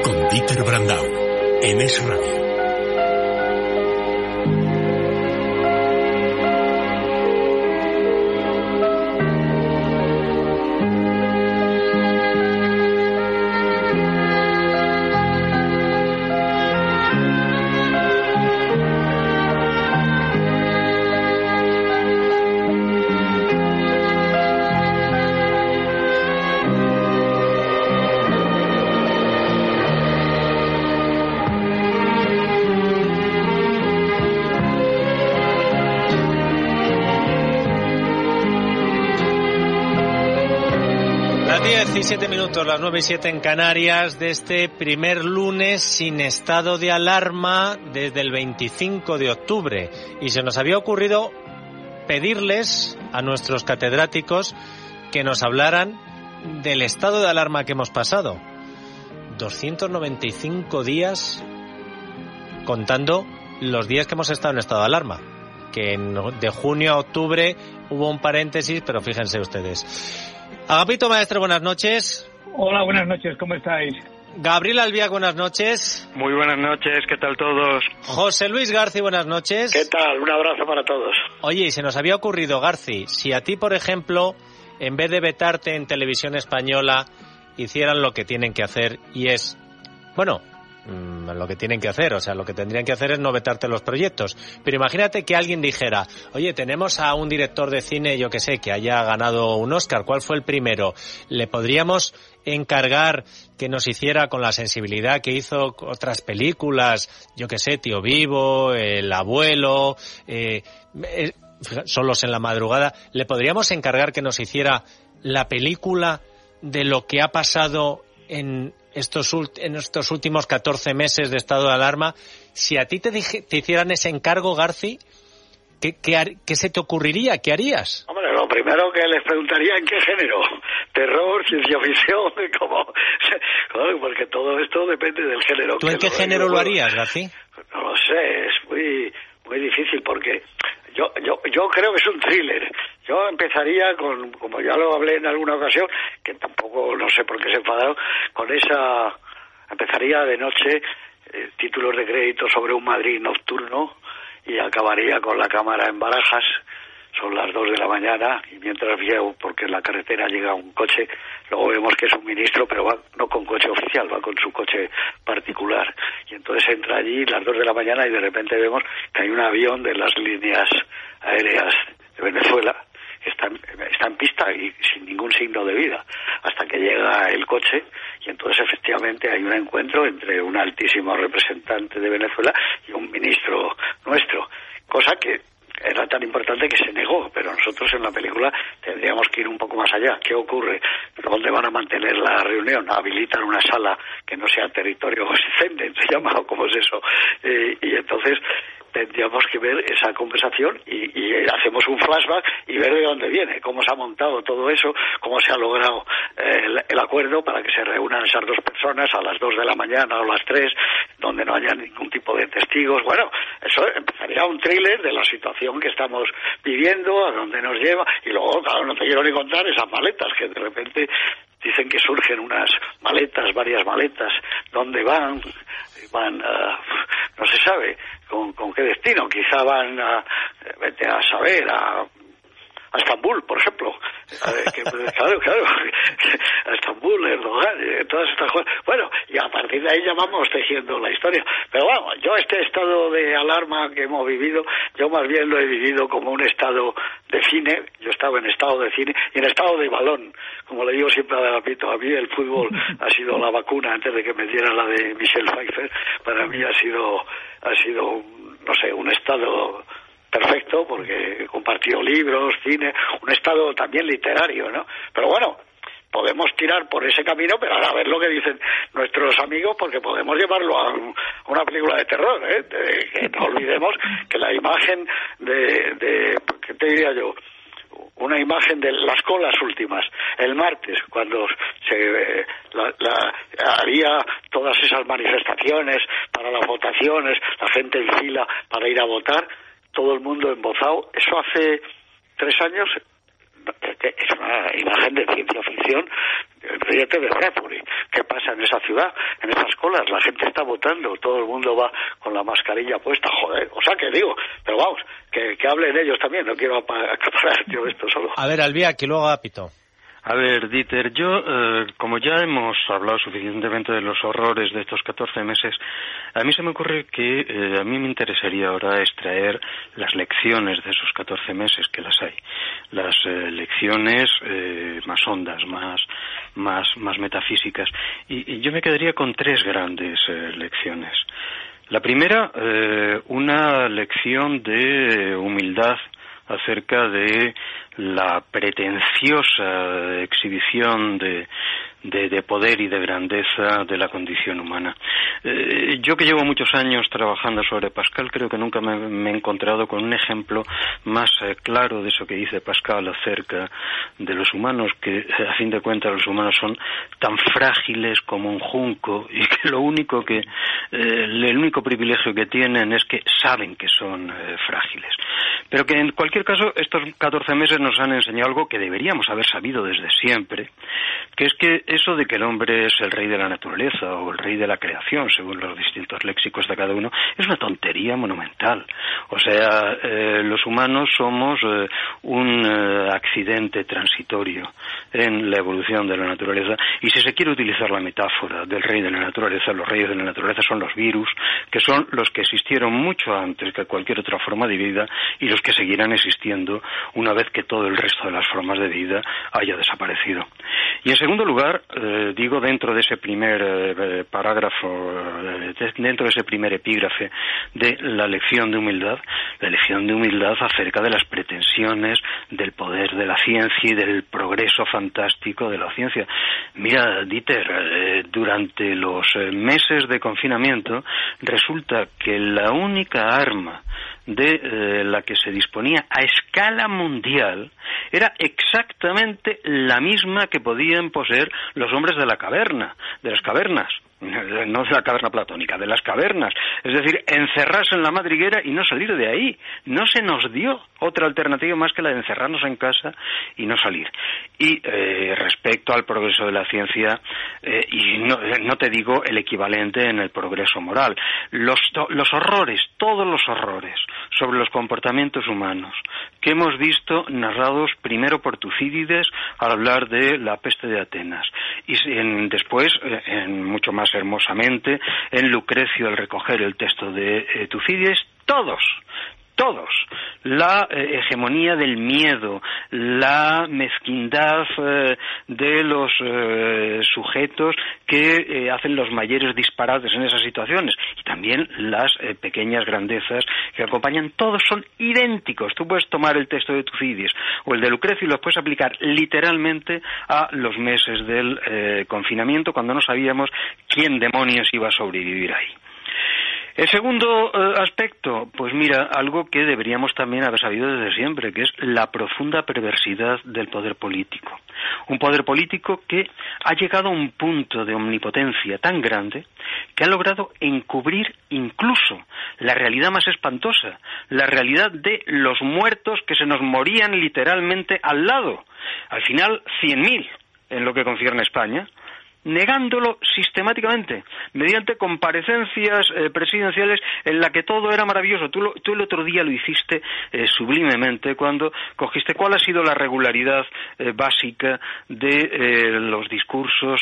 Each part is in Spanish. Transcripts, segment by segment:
con Dieter Brandau en Es Radio. Las 9:07 en Canarias, de este primer lunes sin estado de alarma desde el 25 de octubre. Y se nos había ocurrido pedirles a nuestros catedráticos que nos hablaran del estado de alarma que hemos pasado. 295 días contando los días que hemos estado en estado de alarma. Que de junio a octubre hubo un paréntesis, pero fíjense ustedes. Agapito Maestre, buenas noches. Hola, buenas noches, ¿cómo estáis? Gabriel Albiac, buenas noches. Muy buenas noches, ¿qué tal todos? José Luis Garci, buenas noches. ¿Qué tal? Un abrazo para todos. Oye, y se nos había ocurrido, Garci, si a ti, por ejemplo, en vez de vetarte en Televisión Española, hicieran lo que tienen que hacer y es, bueno, lo que tienen que hacer, o sea, lo que tendrían que hacer es no vetarte los proyectos. Pero imagínate que alguien dijera, oye, tenemos a un director de cine, yo que sé, que haya ganado un Oscar, ¿cuál fue el primero? ¿Le podríamos encargar que nos hiciera con la sensibilidad que hizo otras películas, yo que sé, Tío Vivo, El Abuelo, Solos en la Madrugada? ¿Le podríamos encargar que nos hiciera la película de lo que ha pasado en estos últimos 14 meses de estado de alarma? Si a ti te hicieran ese encargo, Garci, ¿qué se te ocurriría? ¿Qué harías? Hombre, lo primero que les preguntaría en qué género. Terror, ciencia ficción, como... Claro, porque todo esto depende del género. ¿Tú en qué género lo harías, Garci? No lo sé, es muy difícil porque yo creo que es un thriller. Yo empezaría con, como ya lo hablé en alguna ocasión, que tampoco no sé por qué se enfadaron, con esa... Empezaría de noche, títulos de crédito sobre un Madrid nocturno, y acabaría con la cámara en Barajas. Son las 2 de la mañana y mientras veo, porque en la carretera llega un coche, luego vemos que es un ministro, pero va no con coche oficial, va con su coche particular. Y entonces entra allí las 2 de la mañana y de repente vemos que hay un avión de las líneas aéreas de Venezuela que está en pista y sin ningún signo de vida, hasta que llega el coche y entonces efectivamente hay un encuentro entre un altísimo representante de Venezuela y un ministro nuestro, cosa que era tan importante que se negó, pero nosotros en la película tendríamos que ir un poco más allá. ¿Qué ocurre? ¿Dónde van a mantener la reunión? ¿Habilitan una sala que no sea territorio Schengen, se llama, o cómo es eso? Y entonces tendríamos que ver esa conversación y hacemos un flashback y ver de dónde viene, cómo se ha montado todo eso, cómo se ha logrado el acuerdo para que se reúnan esas dos personas a las 2 de la mañana o las 3, donde no haya ningún tipo de testigos. Bueno, eso empezaría un thriller de la situación que estamos viviendo, a dónde nos lleva, y luego, claro, no te quiero ni contar esas maletas que de repente dicen que surgen unas maletas, varias maletas, ¿dónde van? No se sabe con qué destino. Quizá van vete a saber, a Estambul, por ejemplo. Claro, a Estambul, Erdogan, todas estas cosas. Bueno, y a partir de ahí ya vamos tejiendo la historia. Pero bueno, yo este estado de alarma que hemos vivido, yo más bien lo he vivido como un estado de cine. Yo estaba en estado de cine y en estado de balón. Como le digo siempre a Agapito, a mí el fútbol ha sido la vacuna antes de que me diera la de Michelle Pfeiffer. Para mí ha sido no sé, un estado perfecto, porque compartió libros, cine, un estado también literario, ¿no? Pero bueno, podemos tirar por ese camino, pero ahora a ver lo que dicen nuestros amigos, porque podemos llevarlo a una película de terror, que no olvidemos que la imagen ¿qué te diría yo? Una imagen de las colas últimas, el martes, cuando había todas esas manifestaciones para las votaciones, la gente en fila para ir a votar, todo el mundo embozado. Eso hace 3 años es una imagen de ciencia ficción. Ríete de Bradbury. ¿Qué pasa en esa ciudad? En esas colas, la gente está votando, todo el mundo va con la mascarilla puesta, joder, o sea que digo, pero vamos, que hablen ellos también, no quiero acaparar yo esto solo. A ver, Albiac, y luego Pito. A ver, Dieter, yo, como ya hemos hablado suficientemente de los horrores de estos 14 meses, a mí se me ocurre que a mí me interesaría ahora extraer las lecciones de esos 14 meses, que las hay. Las lecciones más hondas, más metafísicas. Y yo me quedaría con 3 grandes lecciones. La primera, una lección de humildad acerca de la pretenciosa exhibición de poder y de grandeza de la condición humana. Yo que llevo muchos años trabajando sobre Pascal, creo que nunca me he encontrado con un ejemplo más claro de eso que dice Pascal acerca de los humanos, que a fin de cuentas los humanos son tan frágiles como un junco y que el único privilegio que tienen es que saben que son frágiles. Pero que en cualquier caso estos 14 meses nos han enseñado algo que deberíamos haber sabido desde siempre, que es que eso de que el hombre es el rey de la naturaleza o el rey de la creación, según los distintos léxicos de cada uno, es una tontería monumental. O sea, los humanos somos un accidente transitorio en la evolución de la naturaleza, y si se quiere utilizar la metáfora del rey de la naturaleza, los reyes de la naturaleza son los virus, que son los que existieron mucho antes que cualquier otra forma de vida y los que seguirán existiendo una vez que todo el resto de las formas de vida haya desaparecido. Y en segundo lugar, digo, dentro de ese primer parágrafo, dentro de ese primer epígrafe de la lección de humildad acerca de las pretensiones del poder de la ciencia y del progreso fantástico de la ciencia. Mira, Dieter, durante los meses de confinamiento resulta que la única arma de la que se disponía a escala mundial era exactamente la misma que podían poseer los hombres de las cavernas, no de la caverna platónica, de las cavernas, es decir, encerrarse en la madriguera y no salir de ahí. No se nos dio otra alternativa más que la de encerrarnos en casa y no salir. Y respecto al progreso de la ciencia, y no te digo el equivalente en el progreso moral, los horrores, todos los horrores sobre los comportamientos humanos que hemos visto narrados primero por Tucídides al hablar de la peste de Atenas y después, mucho más hermosamente, en Lucrecio al recoger el texto de Tucídides, todos, la hegemonía del miedo, la mezquindad de los sujetos que hacen los mayores disparates en esas situaciones, y también las pequeñas grandezas que acompañan, todos son idénticos. Tú puedes tomar el texto de Tucídides o el de Lucrecio y los puedes aplicar literalmente a los meses del confinamiento, cuando no sabíamos quién demonios iba a sobrevivir ahí. El segundo aspecto, pues mira, algo que deberíamos también haber sabido desde siempre, que es la profunda perversidad del poder político. Un poder político que ha llegado a un punto de omnipotencia tan grande que ha logrado encubrir incluso la realidad más espantosa, la realidad de los muertos que se nos morían literalmente al lado. Al final, 100.000 en lo que concierne a España, negándolo sistemáticamente, mediante comparecencias presidenciales en la que todo era maravilloso. Tú el otro día lo hiciste sublimemente cuando cogiste cuál ha sido la regularidad básica de los discursos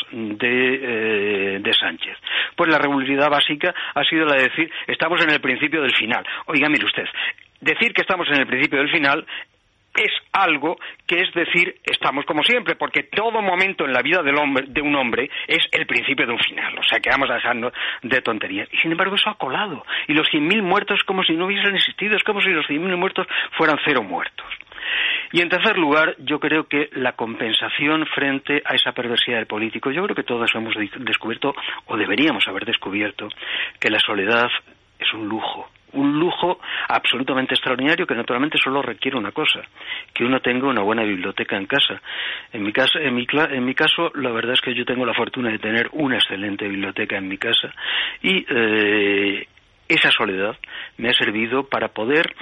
de Sánchez. Pues la regularidad básica ha sido la de decir, estamos en el principio del final. Oiga, mire usted, decir que estamos en el principio del final es algo que es decir, estamos como siempre, porque todo momento en la vida de un hombre es el principio de un final, o sea que vamos a dejarnos de tonterías. Y sin embargo eso ha colado, y los 100.000 muertos es como si no hubiesen existido, es como si los 100.000 muertos fueran 0 muertos. Y en tercer lugar, yo creo que la compensación frente a esa perversidad del político, yo creo que todos hemos descubierto, o deberíamos haber descubierto, que la soledad es un lujo absolutamente extraordinario que naturalmente solo requiere una cosa, que uno tenga una buena biblioteca en casa. En mi caso, la verdad es que yo tengo la fortuna de tener una excelente biblioteca en mi casa y esa soledad me ha servido para poder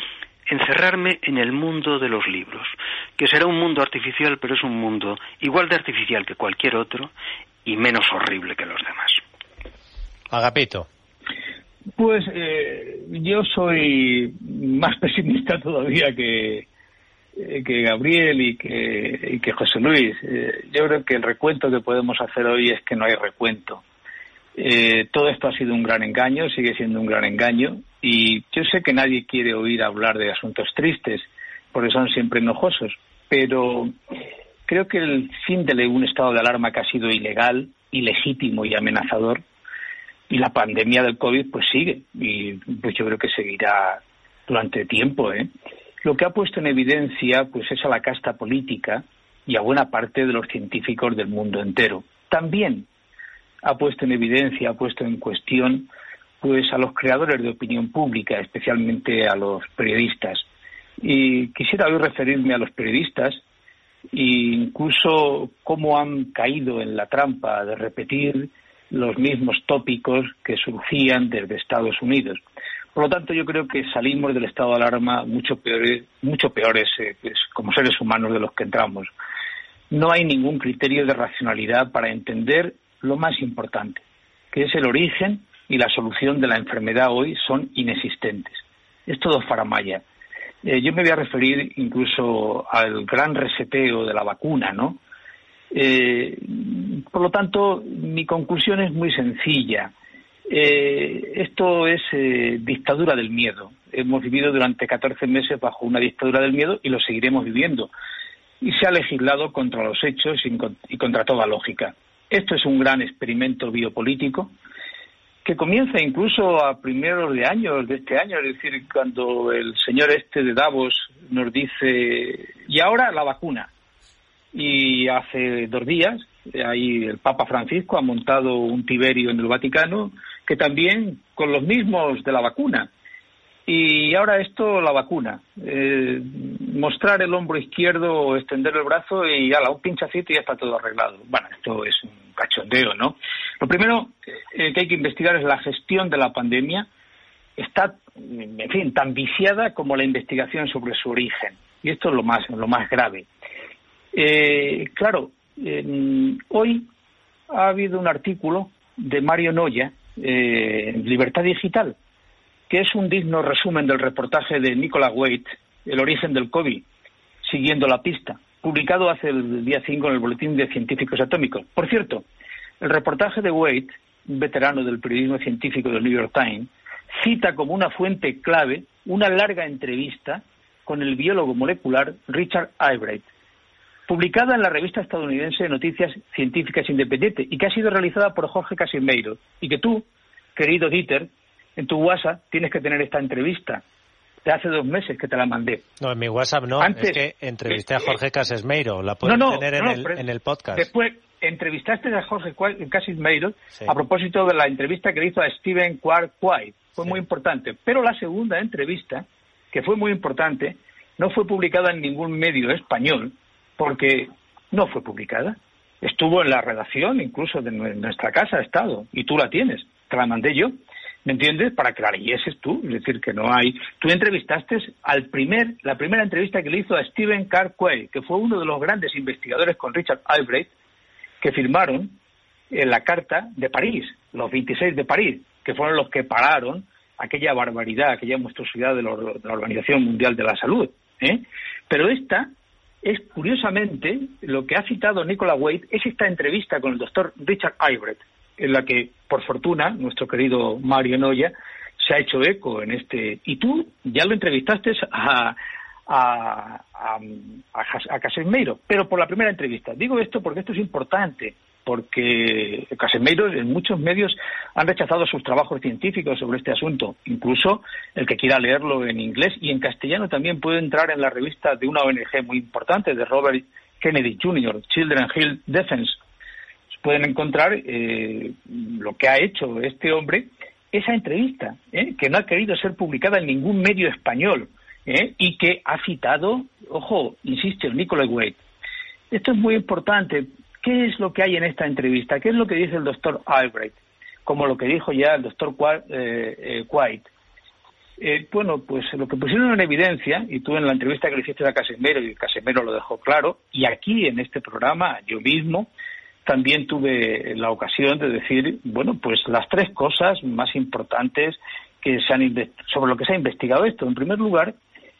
encerrarme en el mundo de los libros, que será un mundo artificial, pero es un mundo igual de artificial que cualquier otro y menos horrible que los demás. Agapito. Pues yo soy más pesimista todavía que Gabriel y que José Luis. Yo creo que el recuento que podemos hacer hoy es que no hay recuento. Todo esto ha sido un gran engaño, sigue siendo un gran engaño, y yo sé que nadie quiere oír hablar de asuntos tristes, porque son siempre enojosos, pero creo que el fin de un estado de alarma que ha sido ilegal, ilegítimo y amenazador, y la pandemia del COVID pues sigue, y pues yo creo que seguirá durante tiempo, Lo que ha puesto en evidencia pues es a la casta política y a buena parte de los científicos del mundo entero. También ha puesto en evidencia, ha puesto en cuestión pues a los creadores de opinión pública, especialmente a los periodistas. Y quisiera hoy referirme a los periodistas e incluso cómo han caído en la trampa de repetir los mismos tópicos que surgían desde Estados Unidos. Por lo tanto, yo creo que salimos del estado de alarma mucho peores pues, como seres humanos de los que entramos. No hay ningún criterio de racionalidad para entender lo más importante, que es el origen y la solución de la enfermedad hoy son inexistentes. Es todo faramalla. Yo me voy a referir incluso al gran reseteo de la vacuna, ¿no? Por lo tanto, mi conclusión es muy sencilla. Esto es dictadura del miedo. Hemos vivido durante 14 meses bajo una dictadura del miedo y lo seguiremos viviendo. Y se ha legislado contra los hechos y contra toda lógica. Esto es un gran experimento biopolítico que comienza incluso a primeros de este año, es decir, cuando el señor de Davos nos dice, y ahora la vacuna. Y hace 2 días, ahí el Papa Francisco ha montado un Tiberio en el Vaticano, que también con los mismos de la vacuna. Y ahora la vacuna. Mostrar el hombro izquierdo o extender el brazo y un pinchacito y ya está todo arreglado. Bueno, esto es un cachondeo, ¿no? Lo primero que hay que investigar es la gestión de la pandemia. Está, en fin, tan viciada como la investigación sobre su origen. Y esto es lo más grave. Hoy ha habido un artículo de Mario Noya en Libertad Digital, que es un digno resumen del reportaje de Nicholas Wade, El origen del COVID, siguiendo la pista, publicado hace el día 5 en el Boletín de Científicos Atómicos. Por cierto, el reportaje de Wade, un veterano del periodismo científico del New York Times, cita como una fuente clave una larga entrevista con el biólogo molecular Richard Albright, publicada en la revista estadounidense de Noticias Científicas Independiente y que ha sido realizada por Jorge Casimiro, y que tú, querido Dieter, en tu WhatsApp tienes que tener esta entrevista. De hace 2 meses que te la mandé. No, en mi WhatsApp no. Antes, es que entrevisté a Jorge Casimiro. La puedes tener en el podcast. Después entrevistaste a Jorge Casimiro, sí, a propósito de la entrevista que le hizo a Stephen Quark White. Fue muy importante. Pero la segunda entrevista, que fue muy importante, no fue publicada en ningún medio español, porque no fue publicada. Estuvo en la redacción, incluso de nuestra casa ha estado, y tú la tienes. Te la mandé yo. ¿Me entiendes? Para que la leyeses tú, es decir, que no hay... Tú entrevistaste la primera entrevista que le hizo a Stephen Quay, que fue uno de los grandes investigadores con Richard Albright, que firmaron la Carta de París, los 26 de París, que fueron los que pararon aquella barbaridad, aquella monstruosidad de la Organización Mundial de la Salud. Pero esta es, curiosamente, lo que ha citado Nicholas Wade, es esta entrevista con el doctor Richard Albright, en la que, por fortuna, nuestro querido Mario Noya se ha hecho eco en este... Y tú ya lo entrevistaste a Casimiro, pero por la primera entrevista. Digo esto porque esto es importante, porque Casimiro en muchos medios han rechazado sus trabajos científicos sobre este asunto. Incluso el que quiera leerlo en inglés y en castellano también puede entrar en la revista de una ONG muy importante, de Robert Kennedy Jr., Children Health Defense. Pueden encontrar lo que ha hecho este hombre, esa entrevista, que no ha querido ser publicada en ningún medio español, y que ha citado, ojo, insisto, Nicholas Wade. Esto es muy importante. ¿Qué es lo que hay en esta entrevista? ¿Qué es lo que dice el doctor Albright? Como lo que dijo ya el doctor White. Bueno, pues lo que pusieron en evidencia, y tú en la entrevista que le hiciste a Casimero, y Casimero lo dejó claro, y aquí en este programa yo mismo también tuve la ocasión de decir, bueno, pues las 3 cosas más importantes que sobre lo que se ha investigado esto. En primer lugar,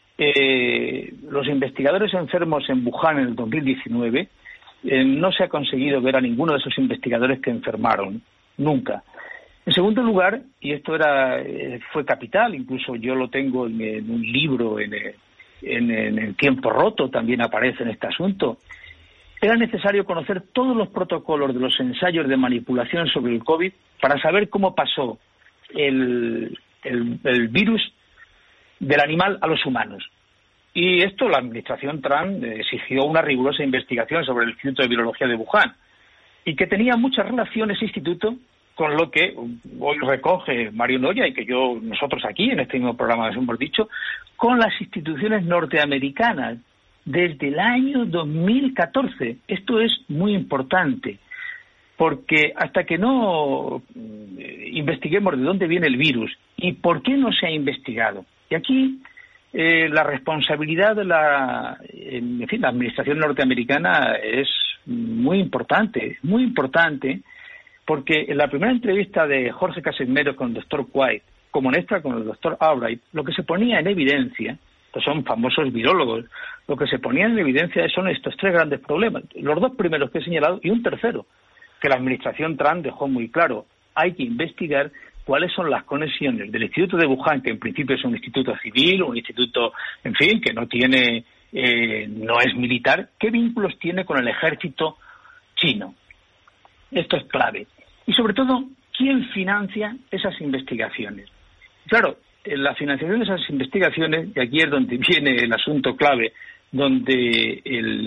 los investigadores enfermos en Wuhan en el 2019, no se ha conseguido ver a ninguno de esos investigadores que enfermaron, nunca. En segundo lugar, y esto fue capital, incluso yo lo tengo en un libro, en El tiempo roto también aparece en este asunto, era necesario conocer todos los protocolos de los ensayos de manipulación sobre el COVID para saber cómo pasó el virus del animal a los humanos. Y esto la administración Trump exigió una rigurosa investigación sobre el Instituto de Virología de Wuhan, y que tenía mucha relación ese instituto con lo que hoy recoge Mario Noya y que nosotros aquí en este mismo programa hemos dicho, con las instituciones norteamericanas desde el año 2014. Esto es muy importante, porque hasta que no investiguemos de dónde viene el virus y por qué no se ha investigado, y aquí la responsabilidad de la administración norteamericana es muy importante, porque en la primera entrevista de Jorge Casimero con el doctor White, como en esta con el doctor Albright, lo que se ponía en evidencia, que son famosos virólogos, lo que se ponía en evidencia son estos 3 grandes problemas, los 2 primeros que he señalado y un tercero, que la administración Trump dejó muy claro. Hay que investigar cuáles son las conexiones del Instituto de Wuhan, que en principio es un instituto civil, un instituto, en fin, que no tiene, no es militar, qué vínculos tiene con el ejército chino. Esto es clave. Y sobre todo, ¿quién financia esas investigaciones? Claro, la financiación de esas investigaciones, y aquí es donde viene el asunto clave, donde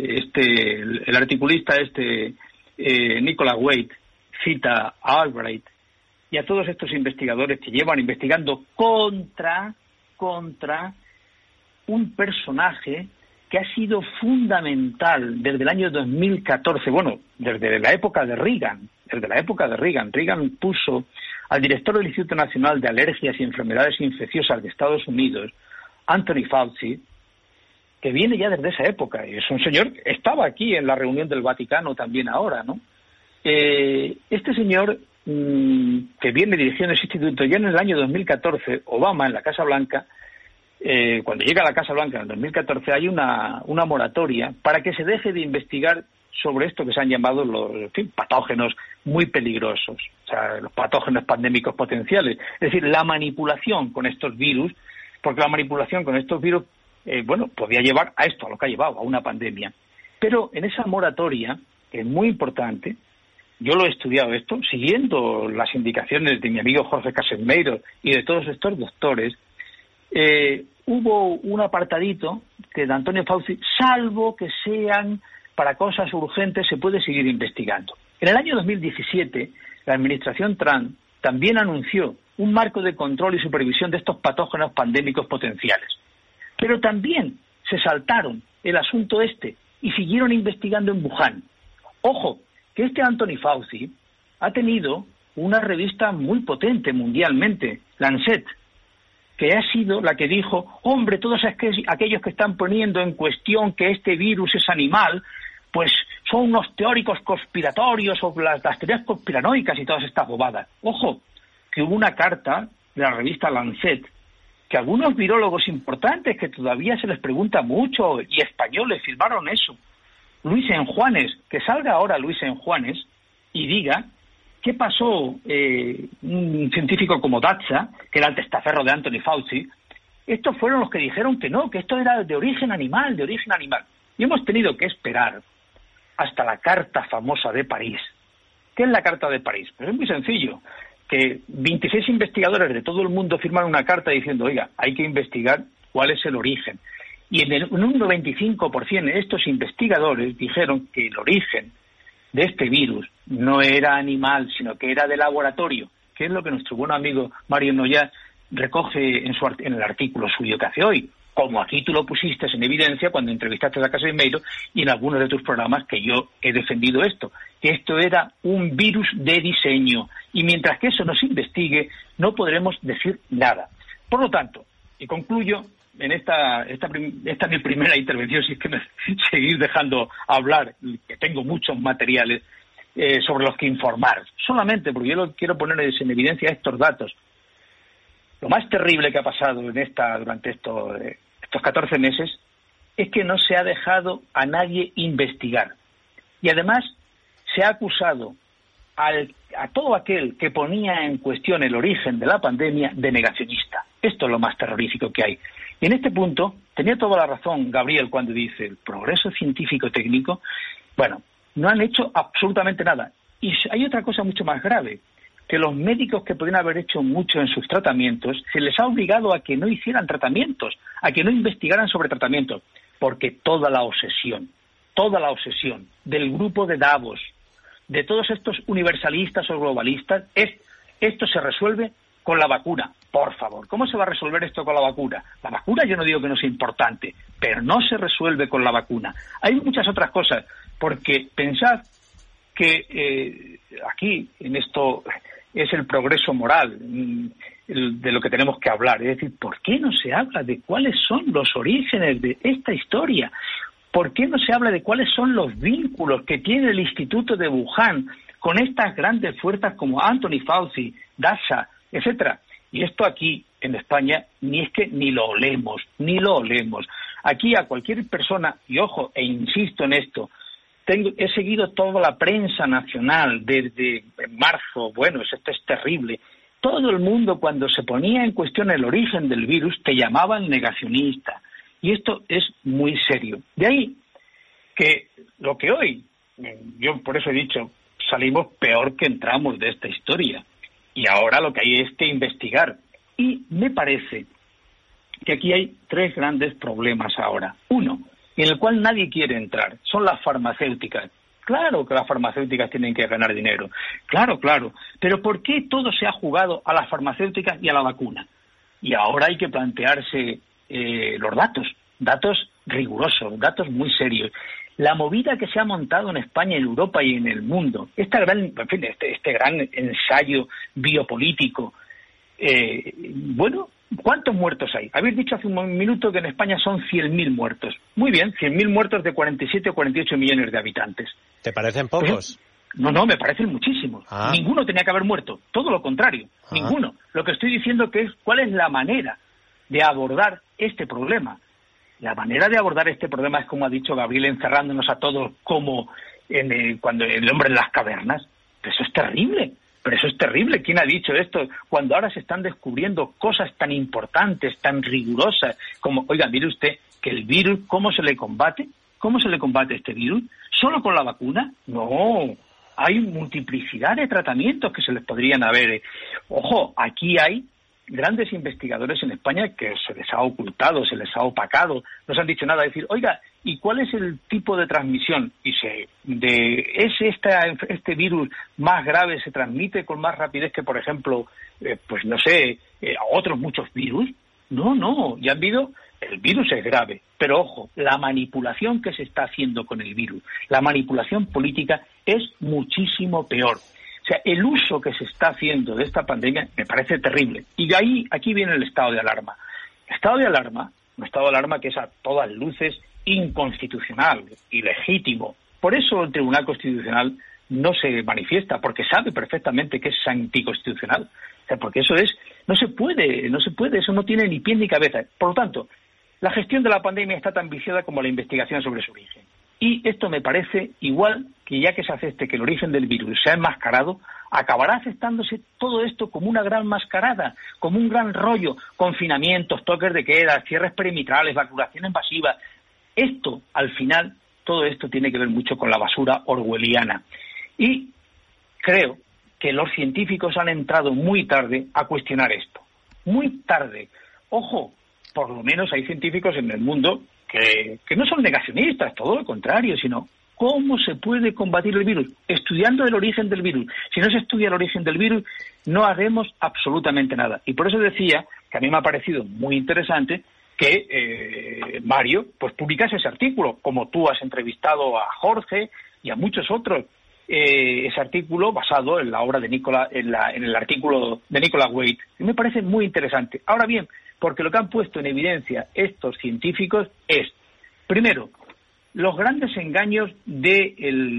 el articulista Nicholas Wade cita a Albright y a todos estos investigadores que llevan investigando contra un personaje que ha sido fundamental desde el año 2014, bueno, desde la época de Reagan. Reagan puso al director del Instituto Nacional de Alergias y Enfermedades Infecciosas de Estados Unidos, Anthony Fauci, que viene ya desde esa época, y es un señor, estaba aquí en la reunión del Vaticano también ahora, ¿no? Este señor, que viene dirigiendo ese instituto, ya en el año 2014, Obama en la Casa Blanca, cuando llega a la Casa Blanca en el 2014, hay una moratoria para que se deje de investigar sobre esto que se han llamado los patógenos muy peligrosos, o sea, los patógenos pandémicos potenciales. Es decir, la manipulación con estos virus, porque la manipulación con estos virus, podía llevar a esto, a lo que ha llevado, a una pandemia. Pero en esa moratoria, que es muy importante, yo lo he estudiado esto, siguiendo las indicaciones de mi amigo Jorge Casimero y de todos estos doctores, hubo un apartadito que de Antonio Fauci, salvo que sean para cosas urgentes, se puede seguir investigando. En el año 2017, la administración Trump también anunció un marco de control y supervisión de estos patógenos pandémicos potenciales. Pero también se saltaron el asunto y siguieron investigando en Wuhan. Ojo, que Anthony Fauci ha tenido una revista muy potente mundialmente, Lancet, que ha sido la que dijo, hombre, todos aquellos que están poniendo en cuestión que este virus es animal, pues son unos teóricos conspiratorios o las teorías conspiranoicas y todas estas bobadas. Ojo, que hubo una carta de la revista Lancet que algunos virólogos importantes que todavía se les pregunta mucho y españoles firmaron eso. Luis Enjuanes, que salga ahora Luis Enjuanes y diga qué pasó, un científico como Daza, que era el testaferro de Anthony Fauci. Estos fueron los que dijeron que no, que esto era de origen animal. Y hemos tenido que esperar hasta la Carta famosa de París. ¿Qué es la Carta de París? Pues es muy sencillo, que 26 investigadores de todo el mundo firman una carta diciendo, oiga, hay que investigar cuál es el origen. Y en un 95% estos investigadores dijeron que el origen de este virus no era animal, sino que era de laboratorio, que es lo que nuestro buen amigo Mario Noya recoge en el artículo suyo que hace hoy, como aquí tú lo pusiste en evidencia cuando entrevistaste a Casimero y en algunos de tus programas que yo he defendido que esto era un virus de diseño, y mientras que eso no se investigue no podremos decir nada. Por lo tanto, Y concluyo en esta mi primera intervención, si es que me seguís dejando hablar, que tengo muchos materiales sobre los que informar, solamente porque yo quiero poner en evidencia estos datos. Lo más terrible que ha pasado durante estos 14 meses es que no se ha dejado a nadie investigar. Y además se ha acusado a todo aquel que ponía en cuestión el origen de la pandemia de negacionista. Esto es lo más terrorífico que hay. Y en este punto tenía toda la razón Gabriel cuando dice el progreso científico-técnico. Bueno, no han hecho absolutamente nada. Y hay otra cosa mucho más grave, que los médicos que podrían haber hecho mucho en sus tratamientos, se les ha obligado a que no hicieran tratamientos, a que no investigaran sobre tratamientos, porque toda la obsesión del grupo de Davos, de todos estos universalistas o globalistas, esto se resuelve con la vacuna. Por favor, ¿cómo se va a resolver esto con la vacuna? La vacuna yo no digo que no sea importante, pero no se resuelve con la vacuna. Hay muchas otras cosas, porque pensad que aquí, en esto, es el progreso moral de lo que tenemos que hablar. Es decir, ¿por qué no se habla de cuáles son los orígenes de esta historia? ¿Por qué no se habla de cuáles son los vínculos que tiene el Instituto de Wuhan con estas grandes fuerzas como Anthony Fauci, Dasha, etcétera? Y esto aquí, en España, ni lo olemos. Aquí a cualquier persona, y ojo, e insisto en esto, he seguido toda la prensa nacional desde marzo, bueno, esto es terrible. Todo el mundo, cuando se ponía en cuestión el origen del virus, te llamaban negacionista. Y esto es muy serio. De ahí que lo que hoy, yo por eso he dicho, salimos peor que entramos de esta historia. Y ahora lo que hay es que investigar. Y me parece que aquí hay 3 grandes problemas ahora. Uno, en el cual nadie quiere entrar, son las farmacéuticas. Claro que las farmacéuticas tienen que ganar dinero. Claro. Pero ¿por qué todo se ha jugado a las farmacéuticas y a la vacuna? Y ahora hay que plantearse los datos rigurosos, datos muy serios. La movida que se ha montado en España, en Europa y en el mundo, este gran ensayo biopolítico, bueno, ¿cuántos muertos hay? Habéis dicho hace un minuto que en España son 100.000 muertos. Muy bien, 100.000 muertos de 47 o 48 millones de habitantes. ¿Te parecen pocos? No, me parecen muchísimos. Ninguno tenía que haber muerto, todo lo contrario, ninguno. Lo que estoy diciendo que es cuál es la manera de abordar este problema. La manera de abordar este problema es, como ha dicho Gabriel, encerrándonos a todos como cuando el hombre en las cavernas. Pero eso es terrible. ¿Quién ha dicho esto? Cuando ahora se están descubriendo cosas tan importantes, tan rigurosas, como, oiga, mire usted, que el virus, ¿cómo se le combate? ¿Cómo se le combate este virus? ¿Solo con la vacuna? No, hay multiplicidad de tratamientos que se les podrían haber. Ojo, aquí hay grandes investigadores en España que se les ha ocultado, se les ha opacado, no se han dicho nada. Decir, oiga, ¿y cuál es el tipo de transmisión? ¿Este virus más grave se transmite con más rapidez que, por ejemplo, otros muchos virus? No, ya han habido. El virus es grave, pero ojo, la manipulación que se está haciendo con el virus, la manipulación política es muchísimo peor. O sea, el uso que se está haciendo de esta pandemia me parece terrible. Y de ahí, aquí viene el estado de alarma. El estado de alarma, un estado de alarma que es a todas luces inconstitucional, ilegítimo. Por eso el Tribunal Constitucional no se manifiesta, porque sabe perfectamente que es anticonstitucional. O sea, porque no se puede, eso no tiene ni pie ni cabeza. Por lo tanto, la gestión de la pandemia está tan viciada como la investigación sobre su origen. Y esto me parece igual que ya que se acepte que el origen del virus sea enmascarado, acabará aceptándose todo esto como una gran mascarada, como un gran rollo, confinamientos, toques de queda, cierres perimetrales, vacunaciones masivas. Esto, al final, todo esto tiene que ver mucho con la basura orwelliana. Y creo que los científicos han entrado muy tarde a cuestionar esto. Muy tarde. Ojo, por lo menos hay científicos en el mundo que no son negacionistas, todo lo contrario, sino cómo se puede combatir el virus, estudiando el origen del virus. Si no se estudia el origen del virus, no haremos absolutamente nada. Y por eso decía que a mí me ha parecido muy interesante que Mario pues publicase ese artículo, como tú has entrevistado a Jorge y a muchos otros. ese artículo basado en la obra de en el artículo de Nicholas Wade. Y me parece muy interesante. Ahora bien, porque lo que han puesto en evidencia estos científicos es, primero, los grandes engaños del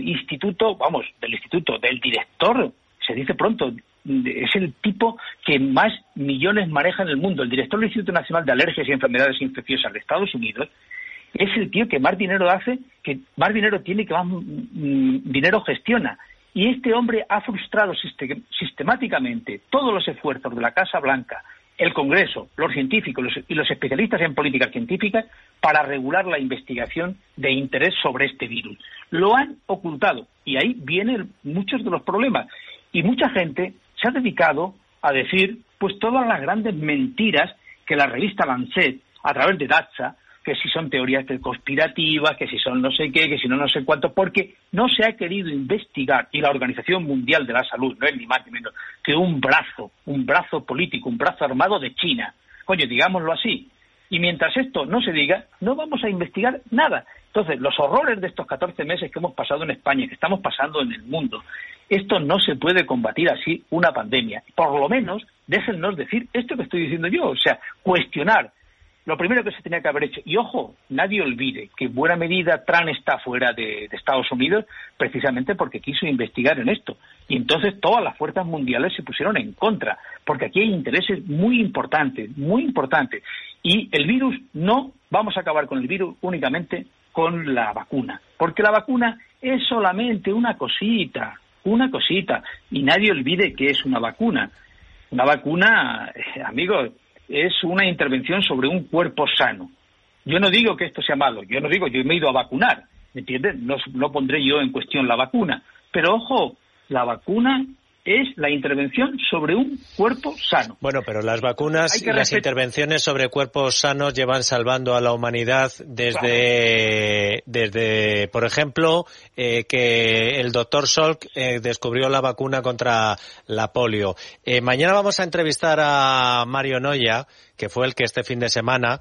director, se dice pronto, es el tipo que más millones maneja en el mundo. El director del Instituto Nacional de Alergias y Enfermedades Infecciosas de Estados Unidos es el tío que más dinero hace, que más dinero tiene, que más dinero gestiona. Y este hombre ha frustrado sistemáticamente todos los esfuerzos de la Casa Blanca, el Congreso, los científicos y los especialistas en políticas científicas para regular la investigación de interés sobre este virus. Lo han ocultado y ahí vienen muchos de los problemas. Y mucha gente se ha dedicado a decir pues todas las grandes mentiras que la revista Lancet, a través de Daxa, que si son teorías conspirativas, que si son no sé qué, que si no sé cuánto, porque no se ha querido investigar, y la Organización Mundial de la Salud no es ni más ni menos que un brazo político, un brazo armado de China. Coño, digámoslo así. Y mientras esto no se diga, no vamos a investigar nada. Entonces, los horrores de estos 14 meses que hemos pasado en España, que estamos pasando en el mundo, esto no se puede combatir así, una pandemia. Por lo menos, déjennos decir esto que estoy diciendo yo, o sea, cuestionar. Lo primero que se tenía que haber hecho, y ojo, nadie olvide que en buena medida Trump está fuera de Estados Unidos precisamente porque quiso investigar en esto. Y entonces todas las fuerzas mundiales se pusieron en contra, porque aquí hay intereses muy importantes. Y el virus, no vamos a acabar con el virus únicamente con la vacuna, porque la vacuna es solamente una cosita, y nadie olvide que es una vacuna. Una vacuna, amigos, es una intervención sobre un cuerpo sano. Yo no digo que esto sea malo, yo me he ido a vacunar, ¿me entiendes? No pondré yo en cuestión la vacuna, pero ojo, la vacuna es la intervención sobre un cuerpo sano. Bueno, pero las vacunas y las intervenciones sobre cuerpos sanos llevan salvando a la humanidad desde por ejemplo, que el doctor Salk descubrió la vacuna contra la polio. Mañana vamos a entrevistar a Mario Noya, que fue el que este fin de semana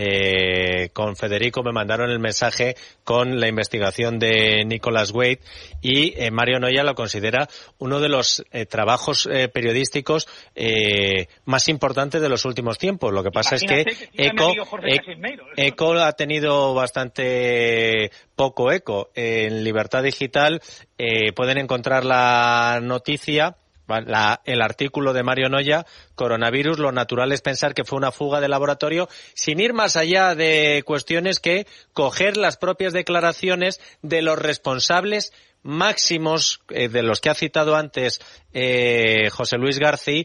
con Federico me mandaron el mensaje con la investigación de Nicholas Wade, y Mario Noya lo considera uno de los trabajos periodísticos más importantes de los últimos tiempos. Lo que pasa es que ECO ha tenido bastante poco eco. En Libertad Digital pueden encontrar la noticia, el artículo de Mario Noya, coronavirus, lo natural es pensar que fue una fuga de laboratorio, sin ir más allá de cuestiones que coger las propias declaraciones de los responsables máximos, de los que ha citado antes José Luis García,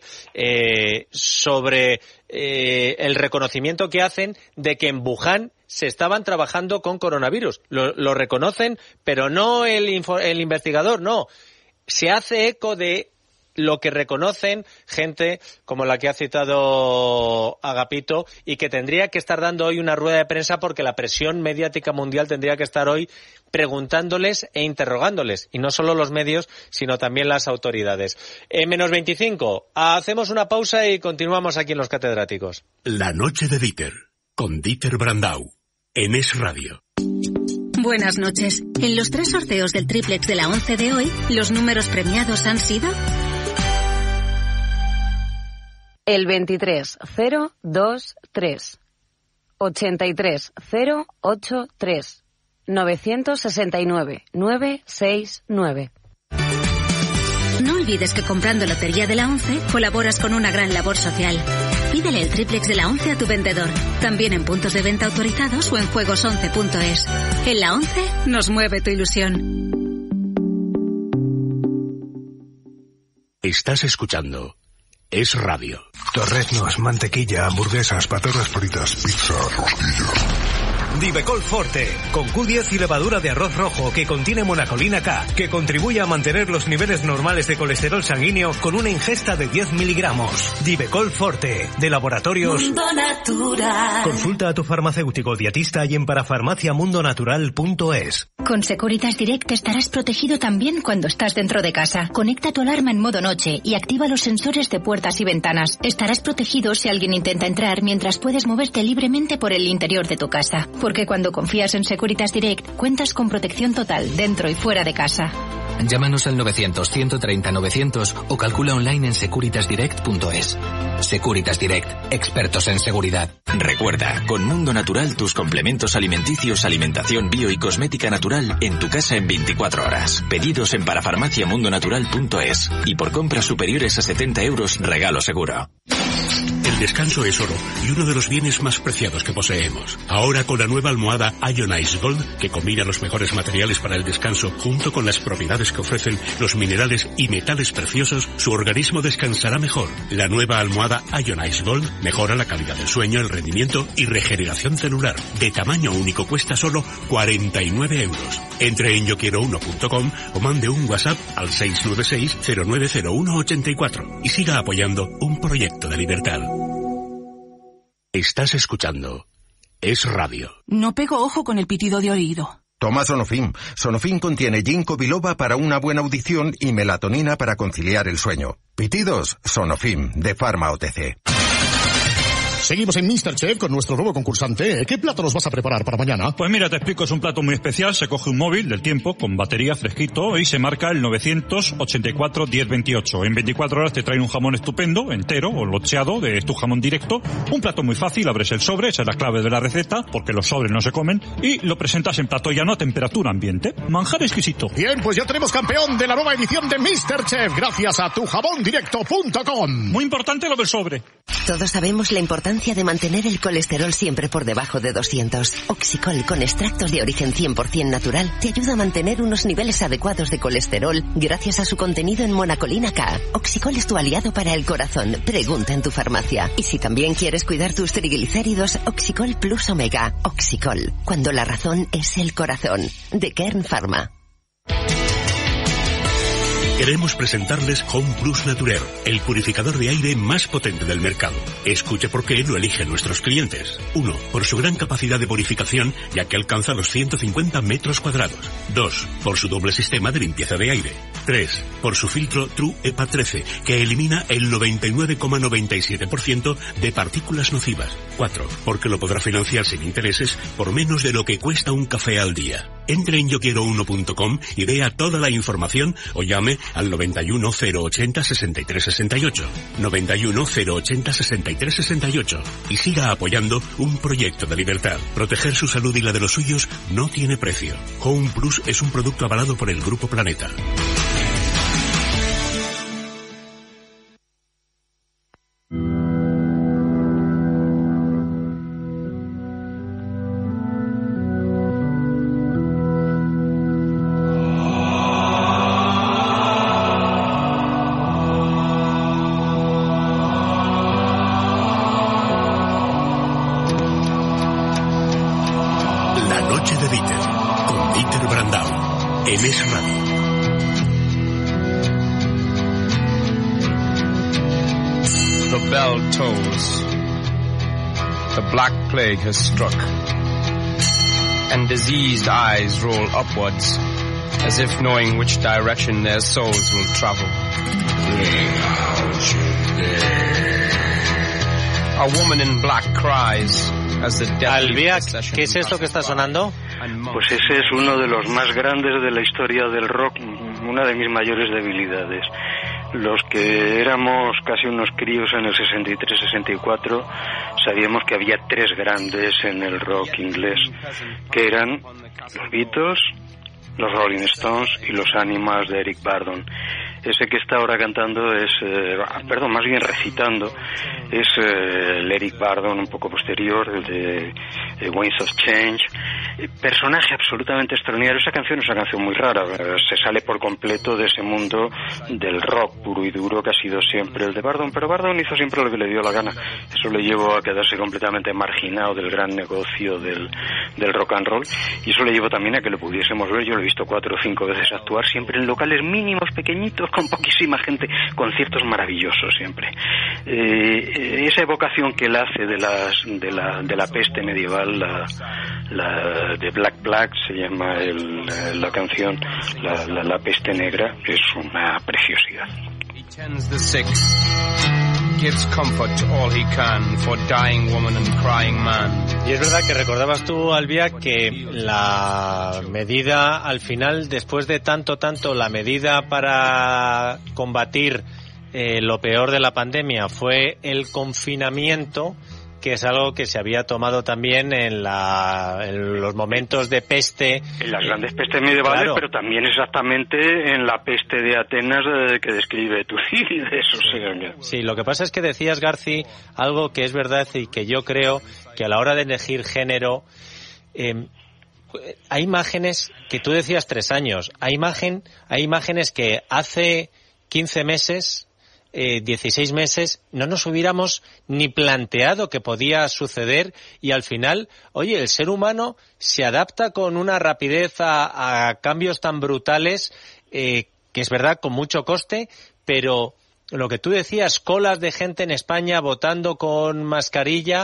sobre el reconocimiento que hacen de que en Wuhan se estaban trabajando con coronavirus. Lo reconocen, pero no el investigador, no. Se hace eco de lo que reconocen gente como la que ha citado Agapito, y que tendría que estar dando hoy una rueda de prensa porque la presión mediática mundial tendría que estar hoy preguntándoles e interrogándoles, y no solo los medios, sino también las autoridades. Menos 25, hacemos una pausa y continuamos aquí en Los Catedráticos. La noche de Dieter, con Dieter Brandau, en Es Radio. Buenas noches. En los 3 sorteos del triplex de la 11 de hoy, los números premiados han sido el 23023, 83083, 969 969. No olvides que comprando Lotería de la 11 colaboras con una gran labor social. Pídele el triplex de la 11 a tu vendedor, también en puntos de venta autorizados o en juegos11.es. En la 11 nos mueve tu ilusión. Estás escuchando Es Radio. Torreznos, mantequilla, hamburguesas, patatas fritas, pizza, rosquillas. Divecol Forte, con Q10 y levadura de arroz rojo que contiene monacolina K, que contribuye a mantener los niveles normales de colesterol sanguíneo con una ingesta de 10 miligramos. Divecol Forte, de Laboratorios Mundo Natural. Consulta a tu farmacéutico dietista y en parafarmaciamundonatural.es. Con Securitas Direct estarás protegido también cuando estás dentro de casa. Conecta tu alarma en modo noche y activa los sensores de puertas y ventanas. Estarás protegido si alguien intenta entrar mientras puedes moverte libremente por el interior de tu casa. Porque cuando confías en Securitas Direct, cuentas con protección total dentro y fuera de casa. Llámanos al 900-130-900 o calcula online en securitasdirect.es. Securitas Direct, expertos en seguridad. Recuerda, con Mundo Natural tus complementos alimenticios, alimentación bio y cosmética natural en tu casa en 24 horas. Pedidos en parafarmaciamundonatural.es y por compras superiores a 70 euros, regalo seguro. El descanso es oro y uno de los bienes más preciados que poseemos. Ahora con la nueva almohada Ionize Gold, que combina los mejores materiales para el descanso junto con las propiedades que ofrecen los minerales y metales preciosos, su organismo descansará mejor. La nueva almohada Ionize Gold mejora la calidad del sueño, el rendimiento y regeneración celular. De tamaño único cuesta solo 49 euros. Entre en yoquiero1.com o mande un WhatsApp al 696-090184 y siga apoyando un proyecto de libertad. Estás escuchando Es Radio. No pego ojo con el pitido de oído. Toma Sonofim. Sonofim contiene ginkgo biloba para una buena audición y melatonina para conciliar el sueño. Pitidos, Sonofim, de Pharma OTC. Seguimos en MasterChef con nuestro nuevo concursante. ¿Qué plato nos vas a preparar para mañana? Pues mira, te explico, es un plato muy especial. Se coge un móvil del tiempo con batería fresquito y se marca el 984-1028. En 24 horas te traen un jamón estupendo, entero o locheado de tu jamón directo. Un plato muy fácil, abres el sobre, esa es la clave de la receta, porque los sobres no se comen, y lo presentas en plato llano a temperatura ambiente. Manjar exquisito. Bien, pues ya tenemos campeón de la nueva edición de MasterChef, gracias a tujamondirecto.com. Muy importante lo del sobre. Todos sabemos la importancia de mantener el colesterol siempre por debajo de 200. Oxicol con extractos de origen 100% natural te ayuda a mantener unos niveles adecuados de colesterol gracias a su contenido en monacolina K. Oxicol es tu aliado para el corazón. Pregunta en tu farmacia. Y si también quieres cuidar tus triglicéridos, Oxicol Plus Omega. Oxicol, cuando la razón es el corazón. De Kern Pharma. Queremos presentarles Home Plus Naturel, el purificador de aire más potente del mercado. Escuche por qué lo eligen nuestros clientes. 1. Por su gran capacidad de purificación, ya que alcanza los 150 metros cuadrados. 2. Por su doble sistema de limpieza de aire. 3. Por su filtro True EPA 13, que elimina el 99,97% de partículas nocivas. 4. Porque lo podrá financiar sin intereses por menos de lo que cuesta un café al día. Entre en yoquiero1.com y vea toda la información o llame al 91 080 63 68, 91 080 63 68 y siga apoyando un proyecto de libertad. Proteger su salud y la de los suyos no tiene precio. Home Plus es un producto avalado por el Grupo Planeta. Has struck, and diseased eyes roll upwards, as if knowing which direction their souls will travel. A woman in black cries as the Albiac, ¿qué es esto que está sonando? Pues ese es uno de los más grandes de la historia del rock, una de mis mayores debilidades. Los que éramos casi unos críos en el 63-64 sabíamos que había tres grandes en el rock inglés, que eran los Beatles, los Rolling Stones y los Animals de Eric Burdon. Ese que está ahora cantando es, más bien recitando, es el Eric Burdon un poco posterior, el de Winds of Change. Personaje absolutamente extraordinario. Esa canción es una canción muy rara, se sale por completo de ese mundo del rock puro y duro que ha sido siempre el de Burdon, pero Burdon hizo siempre lo que le dio la gana. Eso le llevó a quedarse completamente marginado del gran negocio del rock and roll, y eso le llevó también a que lo pudiésemos ver. Yo lo he visto 4 o 5 veces actuar, siempre en locales mínimos, pequeñitos, con poquísima gente, conciertos maravillosos siempre. Esa evocación que él hace de la peste medieval, la de Black se llama la canción, la peste negra, es una preciosidad. gives comfort to all he can, for dying woman and crying man. Y es verdad que recordabas tú, Albia, que la medida al final, después de tanto, la medida para combatir lo peor de la pandemia fue el confinamiento, que es algo que se había tomado también en los momentos de peste. En las grandes pestes medievales, claro. Pero también exactamente en la peste de Atenas que describe Tucídides. Sí, lo que pasa es que decías, Garci, algo que es verdad y que yo creo que a la hora de elegir género, hay imágenes que tú decías 3 años, hay imágenes que hace 15 meses... 16 meses no nos hubiéramos ni planteado que podía suceder, y al final, oye, el ser humano se adapta con una rapidez a cambios tan brutales, que es verdad con mucho coste, pero lo que tú decías, colas de gente en España votando con mascarilla,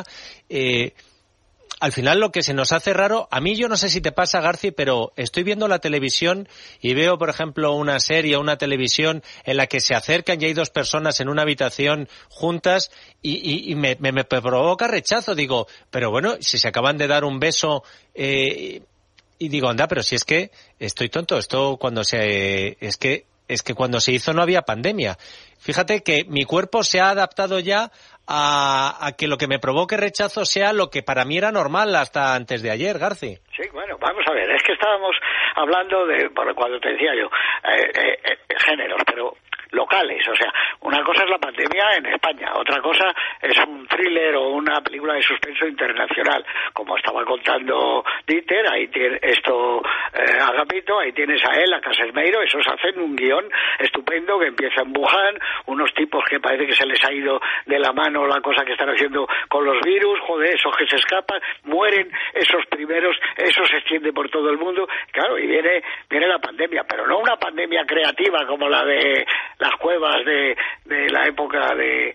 al final lo que se nos hace raro, a mí yo no sé si te pasa, Garci, pero estoy viendo la televisión y veo, por ejemplo, una serie, una televisión en la que se acercan y hay 2 personas en una habitación juntas y me provoca rechazo. Digo, pero bueno, si se acaban de dar un beso, y digo, anda, pero si es que estoy tonto, esto cuando es que cuando se hizo no había pandemia. Fíjate que mi cuerpo se ha adaptado ya a que lo que me provoque rechazo sea lo que para mí era normal hasta antes de ayer, Garci. Sí, bueno, vamos a ver, es que estábamos hablando de, cuando te decía yo, géneros, pero locales, o sea, una cosa es la pandemia en España, otra cosa es un thriller o una película de suspenso internacional, como estaba contando Dieter, ahí tiene esto Agapito, ahí tienes a él, a Caselmeiro, esos hacen un guión estupendo que empieza en Wuhan, unos tipos que parece que se les ha ido de la mano la cosa que están haciendo con los virus, joder, esos que se escapan, mueren esos primeros, eso se extiende por todo el mundo, claro, y viene la pandemia, pero no una pandemia creativa como la de las cuevas de la época de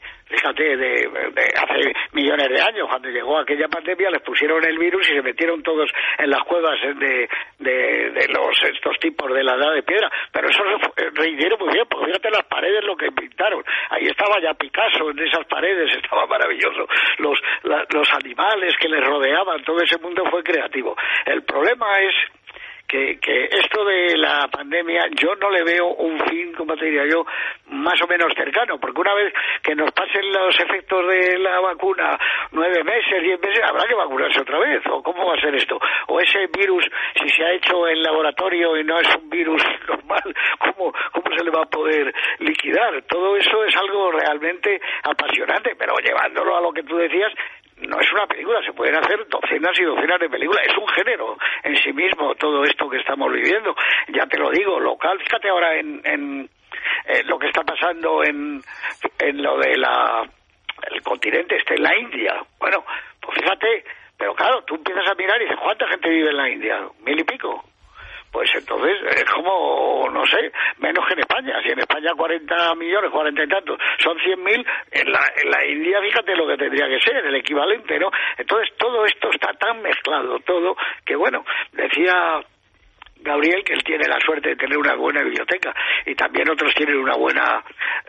hace millones de años. Cuando llegó aquella pandemia les pusieron el virus y se metieron todos en las cuevas de estos tipos de la edad de piedra, pero eso rehicieron muy bien, porque fíjate las paredes lo que pintaron, ahí estaba ya Picasso en esas paredes, estaba maravilloso, los animales que les rodeaban, todo ese mundo fue creativo. El problema es que esto de la pandemia yo no le veo un fin, como te diría yo, más o menos cercano, porque una vez que nos pasen los efectos de la vacuna 9 meses, 10 meses, habrá que vacunarse otra vez, o cómo va a ser esto, o ese virus, si se ha hecho en laboratorio y no es un virus normal, ¿cómo se le va a poder liquidar? Todo eso es algo realmente apasionante, pero llevándolo a lo que tú decías, no es una película, se pueden hacer docenas y docenas de películas, es un género en sí mismo todo esto que estamos viviendo, ya te lo digo, local, fíjate ahora en lo que está pasando en lo de el continente en la India, bueno, pues fíjate, pero claro, tú empiezas a mirar y dices, ¿cuánta gente vive en la India? 1000 y pico. Pues entonces es como, no sé, menos que en España. Si en España 40 millones, 40 y tantos, son 100.000, en la India fíjate lo que tendría que ser, el equivalente, ¿no? Entonces todo esto está tan mezclado, todo, que bueno, decía Gabriel que él tiene la suerte de tener una buena biblioteca y también otros tienen una buena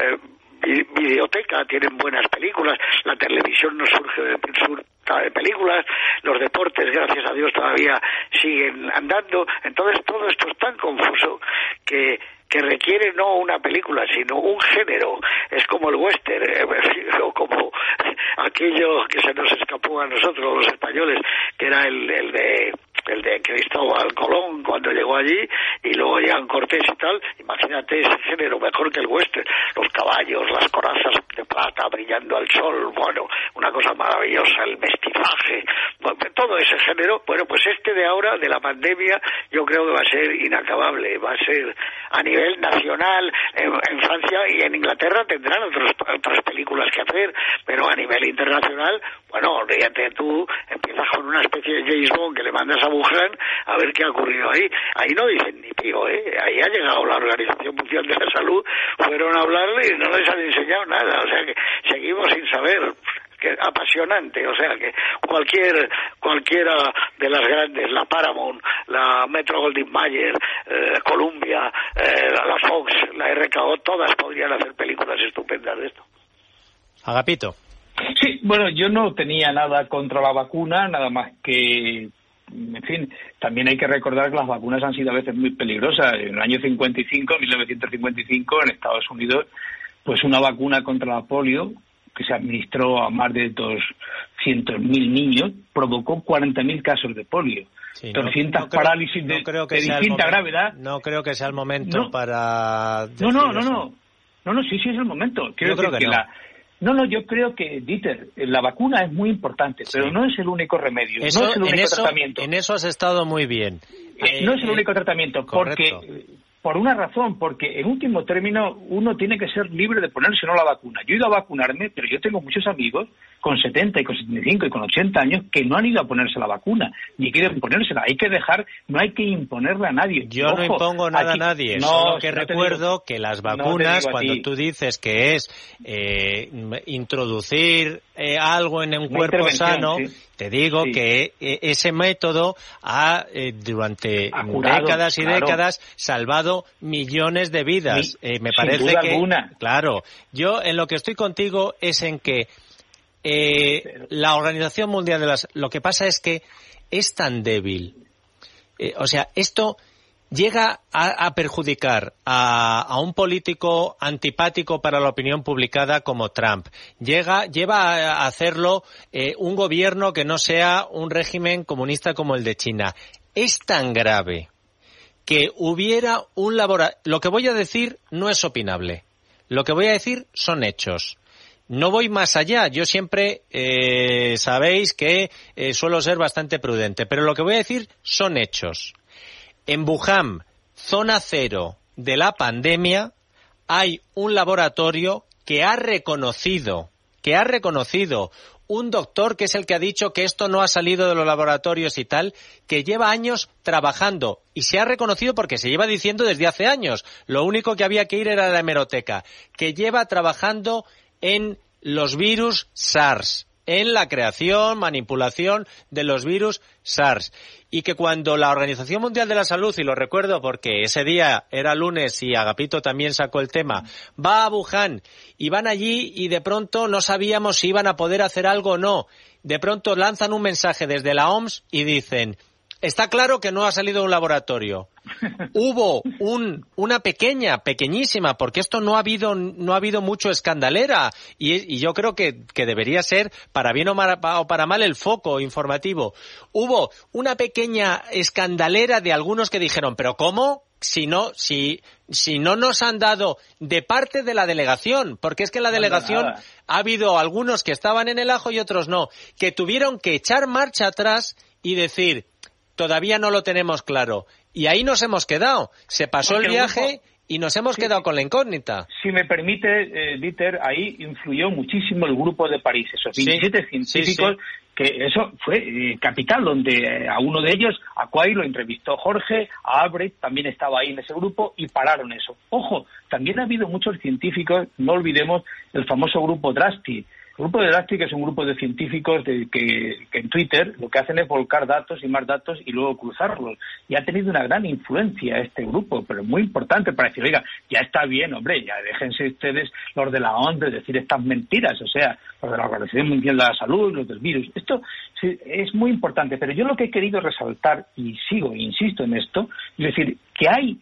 videoteca, tienen buenas películas, la televisión nos surge de películas, los deportes gracias a Dios todavía siguen andando, entonces todo esto es tan confuso que requiere no una película sino un género, es como el western, o como aquello que se nos escapó a nosotros los españoles, que era el de Cristóbal Colón cuando llegó allí y luego llegan Cortés y tal, imagínate ese género mejor que el western, los caballos, las corazas de plata brillando al sol, bueno, una cosa maravillosa, el mestizaje, bueno, todo ese género, bueno, pues este de ahora, de la pandemia, yo creo que va a ser inacabable, va a ser a nivel nacional, en Francia y en Inglaterra tendrán otras películas que hacer, pero a nivel internacional, bueno, fíjate tú, empiezas con una especie de James Bond que le mandas a Wuhan a ver qué ha ocurrido ahí no dicen ni pío, ahí ha llegado la Organización Mundial de la Salud, fueron a hablarle y no les han enseñado nada, o sea que seguimos sin saber, que apasionante, o sea que cualquiera de las grandes, la Paramount, la Metro-Goldwyn-Mayer, Columbia, la Fox, la RKO, todas podrían hacer películas estupendas de esto. Agapito. Sí, bueno, yo no tenía nada contra la vacuna, nada más que, en fin, también hay que recordar que las vacunas han sido a veces muy peligrosas. En el año 1955, en Estados Unidos, pues una vacuna contra la polio, que se administró a más de 200.000 niños, provocó 40.000 casos de polio. Sí, 300 parálisis de distinta gravedad. No creo que sea el momento para... No, sí es el momento. Yo creo que, Dieter, la vacuna es muy importante, pero no es el único remedio, no es el único tratamiento. En eso has estado muy bien. No es el único tratamiento, correcto. Por una razón, porque en último término uno tiene que ser libre de ponerse o no la vacuna. Yo he ido a vacunarme, pero yo tengo muchos amigos con 70 y con 75 y con 80 años que no han ido a ponerse la vacuna, ni quieren ponérsela. Hay que no hay que imponerle a nadie. Yo no impongo nada a nadie, solo que recuerdo que las vacunas, cuando tú dices que es introducir algo en un cuerpo sano, te digo que ese método ha durante décadas y décadas salvado millones de vidas. Me parece que alguna. Claro, yo en lo que estoy contigo es en que la Organización Mundial de lo que pasa es que es tan débil. O sea, esto llega a perjudicar a un político antipático para la opinión publicada como Trump. Lleva a hacerlo un gobierno que no sea un régimen comunista como el de China. Es tan grave que hubiera un laboratorio... Lo que voy a decir no es opinable. Lo que voy a decir son hechos. No voy más allá. Yo siempre, sabéis que suelo ser bastante prudente, pero lo que voy a decir son hechos. En Wuhan, zona cero de la pandemia, hay un laboratorio que ha reconocido un doctor que es el que ha dicho que esto no ha salido de los laboratorios y tal, que lleva años trabajando y se ha reconocido porque se lleva diciendo desde hace años. Lo único que había que ir era a la hemeroteca, que lleva trabajando en los virus SARS, en la creación, manipulación de los virus SARS. Y que cuando la Organización Mundial de la Salud, y lo recuerdo porque ese día era lunes y Agapito también sacó el tema, va a Wuhan y van allí y de pronto no sabíamos si iban a poder hacer algo o no. De pronto lanzan un mensaje desde la OMS y dicen: está claro que no ha salido de un laboratorio. Hubo una pequeñísima, porque esto no ha habido mucho escandalera, y yo creo que debería ser, para bien o para mal, el foco informativo. Hubo una pequeña escandalera de algunos que dijeron, ¿pero cómo? Si no nos han dado de parte de la delegación, porque es que en la delegación ha habido algunos que estaban en el ajo y otros no, que tuvieron que echar marcha atrás y decir, todavía no lo tenemos claro. Y ahí nos hemos quedado. Se pasó el viaje y nos hemos quedado con la incógnita. Si me permite, Dieter, ahí influyó muchísimo el grupo de París, esos 27 científicos, que eso fue capital, donde a uno de ellos, a Quay, lo entrevistó Jorge, a Albrecht también estaba ahí en ese grupo y pararon eso. Ojo, también ha habido muchos científicos, no olvidemos el famoso grupo Drasti. El grupo de Drasti es un grupo de científicos que en Twitter lo que hacen es volcar datos y más datos y luego cruzarlos. Y ha tenido una gran influencia este grupo, pero muy importante para decir, oiga, ya está bien, hombre, ya déjense ustedes los de la OMS de decir estas mentiras, o sea, los de la Organización Mundial de la Salud, los del virus. Esto sí, es muy importante, pero yo lo que he querido resaltar, y insisto en esto, es decir, que hay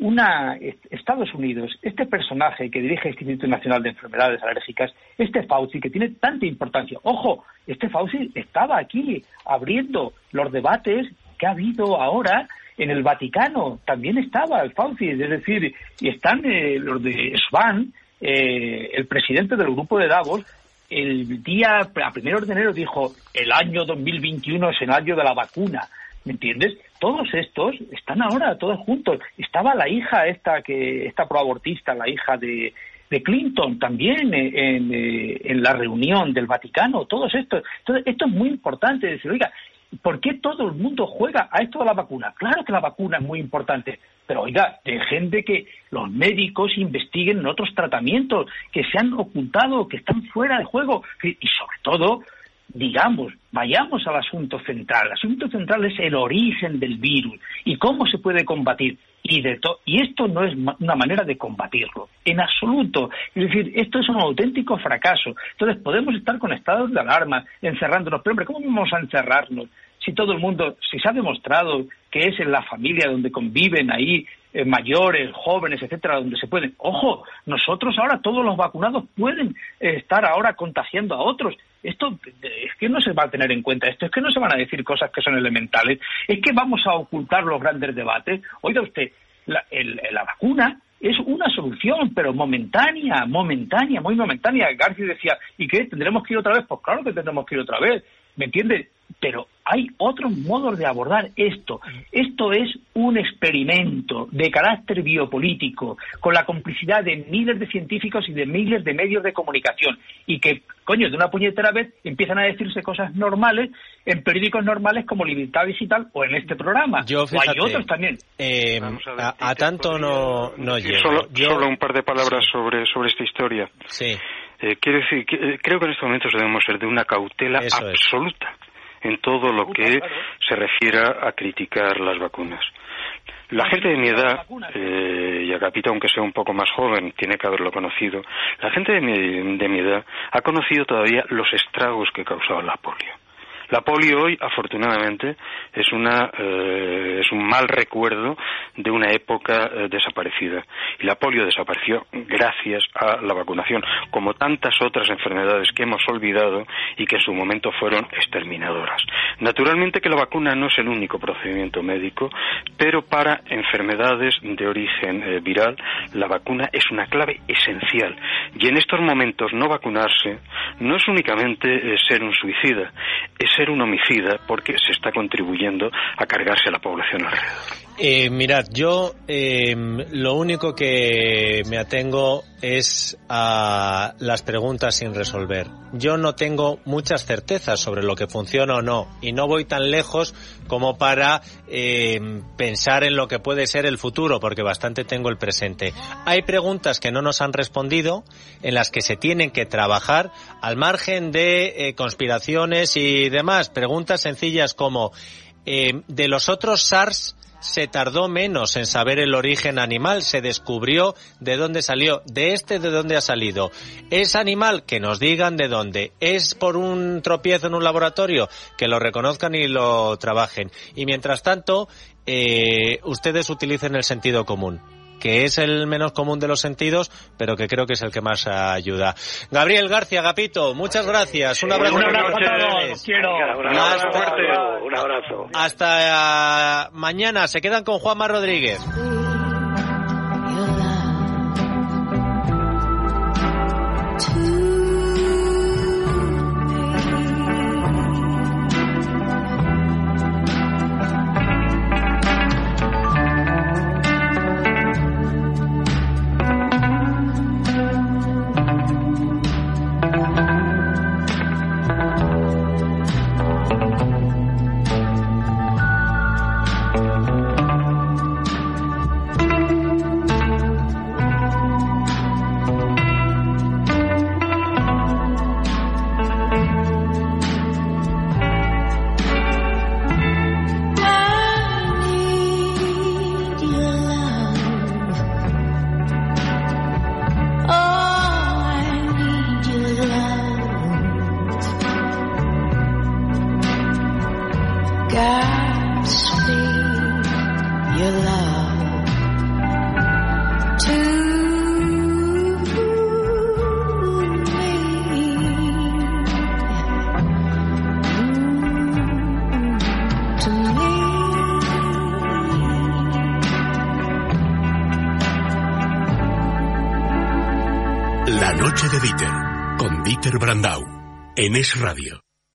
Estados Unidos, este personaje que dirige el Instituto Nacional de Enfermedades Alérgicas, este Fauci, que tiene tanta importancia. Ojo, este Fauci estaba aquí abriendo los debates que ha habido ahora en el Vaticano. También estaba el Fauci, es decir, y están los de Schwann, el presidente del grupo de Davos, el día a 1 de enero dijo, el año 2021 es el año de la vacuna. ¿Me entiendes? Todos estos están ahora todos juntos. Estaba la hija esta proabortista, la hija de Clinton también en la reunión del Vaticano. Todos estos. Entonces, esto es muy importante decir, oiga, ¿por qué todo el mundo juega a esto de la vacuna? Claro que la vacuna es muy importante, pero oiga, dejen de que los médicos investiguen en otros tratamientos que se han ocultado, que están fuera de juego y sobre todo, digamos, vayamos al asunto central. El asunto central es el origen del virus y cómo se puede combatir. y esto no es una manera de combatirlo, en absoluto. Es decir, esto es un auténtico fracaso. Entonces podemos estar con estados de alarma, encerrándonos, pero hombre, ¿cómo vamos a encerrarnos? Si todo el mundo, si se ha demostrado que es en la familia donde conviven ahí mayores, jóvenes, etcétera, donde se pueden. Ojo, nosotros ahora, todos los vacunados pueden estar ahora contagiando a otros. Esto es que no se va a tener en cuenta esto, es que no se van a decir cosas que son elementales, es que vamos a ocultar los grandes debates. Oiga usted, la vacuna es una solución, pero momentánea, muy momentánea. García decía, ¿y qué? ¿Tendremos que ir otra vez? Pues claro que tendremos que ir otra vez, ¿me entiende? Pero hay otros modos de abordar esto. Esto es un experimento de carácter biopolítico, con la complicidad de miles de científicos y de miles de medios de comunicación, y que, coño, de una puñetera vez empiezan a decirse cosas normales en periódicos normales como Libertad Digital o en este programa. Fíjate, o hay otros también. A tanto no llego. Solo un par de palabras sobre esta historia. Sí. Quiero decir, creo que en estos momentos debemos ser de una cautela absoluta en todo lo que se refiera a criticar las vacunas. La gente de mi edad, y Agapito, aunque sea un poco más joven, tiene que haberlo conocido, la gente de mi edad ha conocido todavía los estragos que causaba la polio. La polio hoy, afortunadamente, es un mal recuerdo de una época desaparecida. Y la polio desapareció gracias a la vacunación, como tantas otras enfermedades que hemos olvidado y que en su momento fueron exterminadoras. Naturalmente que la vacuna no es el único procedimiento médico, pero para enfermedades de origen viral, la vacuna es una clave esencial. Y en estos momentos no vacunarse no es únicamente ser un suicida, es ser un homicida, porque se está contribuyendo a cargarse a la población alrededor. Mirad, yo lo único que me atengo es a las preguntas sin resolver. Yo no tengo muchas certezas sobre lo que funciona o no, y no voy tan lejos como para pensar en lo que puede ser el futuro, porque bastante tengo el presente. Hay preguntas que no nos han respondido, en las que se tienen que trabajar, al margen de conspiraciones y demás. Preguntas sencillas como, de los otros SARS se tardó menos en saber el origen animal, se descubrió de dónde salió, de dónde ha salido. ¿Es animal? Que nos digan de dónde. ¿Es por un tropiezo en un laboratorio? Que lo reconozcan y lo trabajen. Y mientras tanto, ustedes utilicen el sentido común, que es el menos común de los sentidos, pero que creo que es el que más ayuda. Gabriel, García, Agapito, muchas gracias. Un abrazo. Un abrazo a todos. Un abrazo. Hasta mañana. Se quedan con Juanma Rodríguez. La noche de Dieter, con Dieter Brandau, en Es Radio.